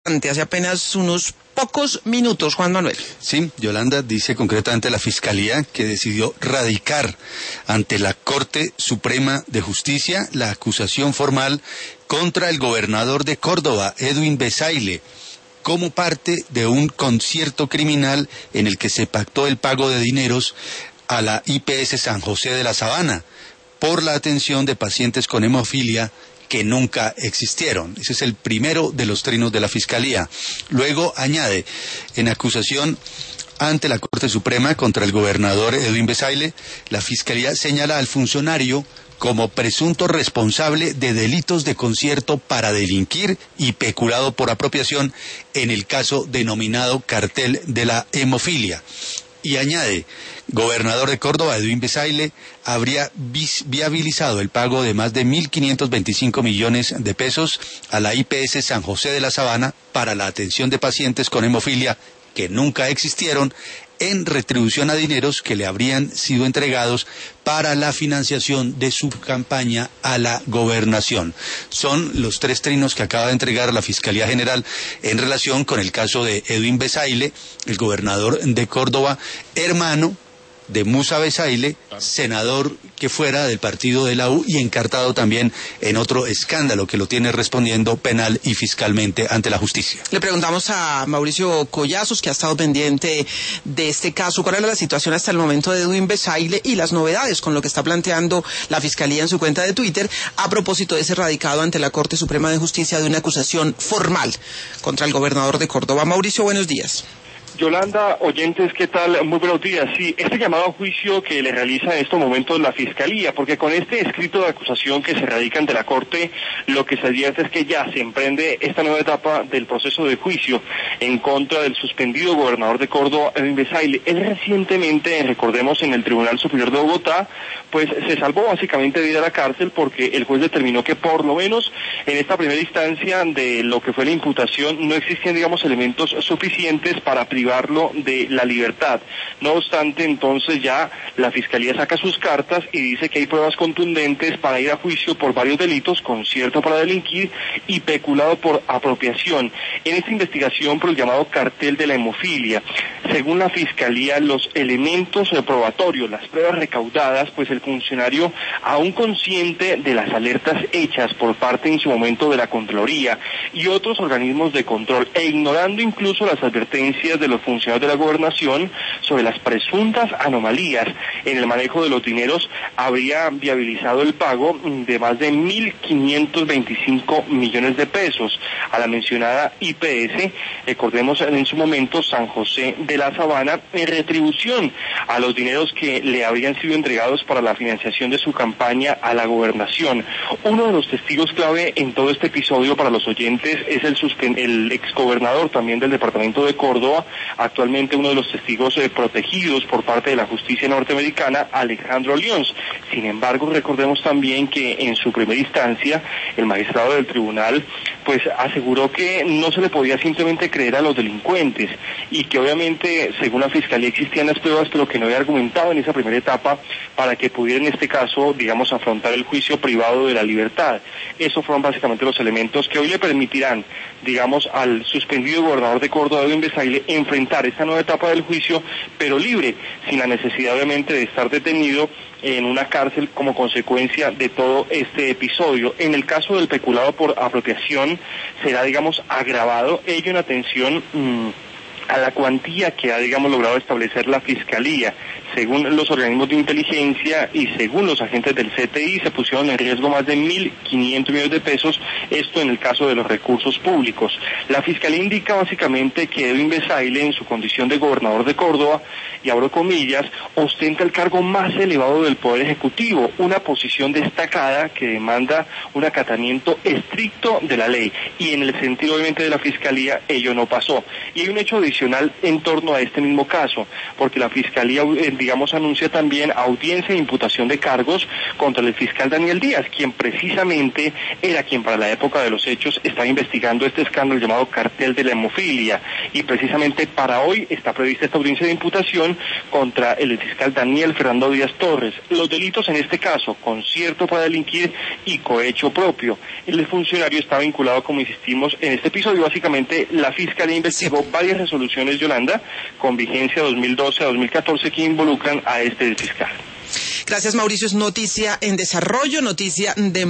hace apenas unos pocos minutos, Juan Manuel. Sí, Yolanda, dice concretamente la Fiscalía que decidió radicar ante la Corte Suprema de Justicia la acusación formal contra el gobernador de Córdoba, Edwin Besaile, como parte de un concierto criminal en el que se pactó el pago de dineros a la IPS San José de la Sabana por la atención de pacientes con hemofilia que nunca existieron. Ese es el primero de los trinos de la Fiscalía. Luego añade, en acusación ante la Corte Suprema contra el gobernador Edwin Besaile, la Fiscalía señala al funcionario como presunto responsable de delitos de concierto para delinquir y peculado por apropiación en el caso denominado cartel de la hemofilia. Y añade, gobernador de Córdoba, Edwin Besaile, habría viabilizado el pago de más de 1.525 millones de pesos a la IPS San José de la Sabana para la atención de pacientes con hemofilia que nunca existieron, en retribución a dineros que le habrían sido entregados para la financiación de su campaña a la gobernación. Son los tres trinos que acaba de entregar la Fiscalía General en relación con el caso de Edwin Besaile, el gobernador de Córdoba, hermano de Musa Besaile, senador que fuera del partido de la U y encartado también en otro escándalo que lo tiene respondiendo penal y fiscalmente ante la justicia. Le preguntamos a Mauricio Collazos, que ha estado pendiente de este caso, cuál era la situación hasta el momento de Edwin Besaile y las novedades con lo que está planteando la Fiscalía en su cuenta de Twitter a propósito de ese radicado ante la Corte Suprema de Justicia de una acusación formal contra el gobernador de Córdoba. Mauricio, buenos días. Yolanda, oyentes, ¿qué tal? Muy buenos días. Sí, este llamado a juicio que le realiza en estos momentos la Fiscalía, porque con este escrito de acusación que se radica ante la Corte, lo que se advierte es que ya se emprende esta nueva etapa del proceso de juicio en contra del suspendido gobernador de Córdoba, Edwin Besaile. Él recientemente, recordemos, en el Tribunal Superior de Bogotá, pues se salvó básicamente de ir a la cárcel porque el juez determinó que por lo menos en esta primera instancia de lo que fue la imputación no existían, digamos, elementos suficientes para privarlo de la libertad. No obstante, entonces ya la Fiscalía saca sus cartas y dice que hay pruebas contundentes para ir a juicio por varios delitos, concierto para delinquir y peculado por apropiación. En esta investigación por el llamado cartel de la hemofilia, según la Fiscalía, los elementos probatorios, las pruebas recaudadas, pues el funcionario, aún consciente de las alertas hechas por parte en su momento de la Contraloría y otros organismos de control, e ignorando incluso las advertencias de los funcionarios de la gobernación sobre las presuntas anomalías en el manejo de los dineros, habría viabilizado el pago de más de 1.525 millones de pesos a la mencionada IPS, recordemos en su momento San José de la Sabana, en retribución a los dineros que le habrían sido entregados para la financiación de su campaña a la gobernación. Uno de los testigos clave en todo este episodio para los oyentes es el exgobernador también del departamento de Córdoba, actualmente uno de los testigos protegidos por parte de la justicia norteamericana, Alejandro Lyons. Sin embargo, recordemos también que en su primera instancia, el magistrado del tribunal pues aseguró que no se le podía simplemente creer a los delincuentes y que obviamente, según la Fiscalía, existían las pruebas, pero que no había argumentado en esa primera etapa para que pudiera en este caso, digamos, afrontar el juicio privado de la libertad. Esos fueron básicamente los elementos que hoy le permitirán, digamos, al suspendido gobernador de Córdoba, Edwin Besaile, enfrentar esta nueva etapa del juicio, pero libre, sin la necesidad obviamente de estar detenido en una cárcel como consecuencia de todo este episodio. En el caso del peculado por apropiación será, digamos, agravado, ello en atención a la cuantía que ha, digamos, logrado establecer la Fiscalía. Según los organismos de inteligencia y según los agentes del CTI, se pusieron en riesgo más de 1.500 millones de pesos, esto en el caso de los recursos públicos. La Fiscalía indica básicamente que Edwin Besaile, en su condición de gobernador de Córdoba, y abro comillas, ostenta el cargo más elevado del Poder Ejecutivo, una posición destacada que demanda un acatamiento estricto de la ley, y en el sentido obviamente de la Fiscalía, ello no pasó. Y hay un hecho adicional adicional en torno a este mismo caso, porque la Fiscalía, anuncia también audiencia de imputación de cargos contra el fiscal Daniel Díaz, quien precisamente era quien para la época de los hechos estaba investigando este escándalo llamado cartel de la hemofilia, y precisamente para hoy está prevista esta audiencia de imputación contra el fiscal Daniel Fernando Díaz Torres. Los delitos en este caso: concierto para delinquir y cohecho propio. El funcionario está vinculado, como insistimos en este episodio. Básicamente la Fiscalía investigó varias resoluciones, Yolanda, con vigencia 2012 a 2014 que involucran a este fiscal. Gracias, Mauricio. Es noticia en desarrollo, noticia de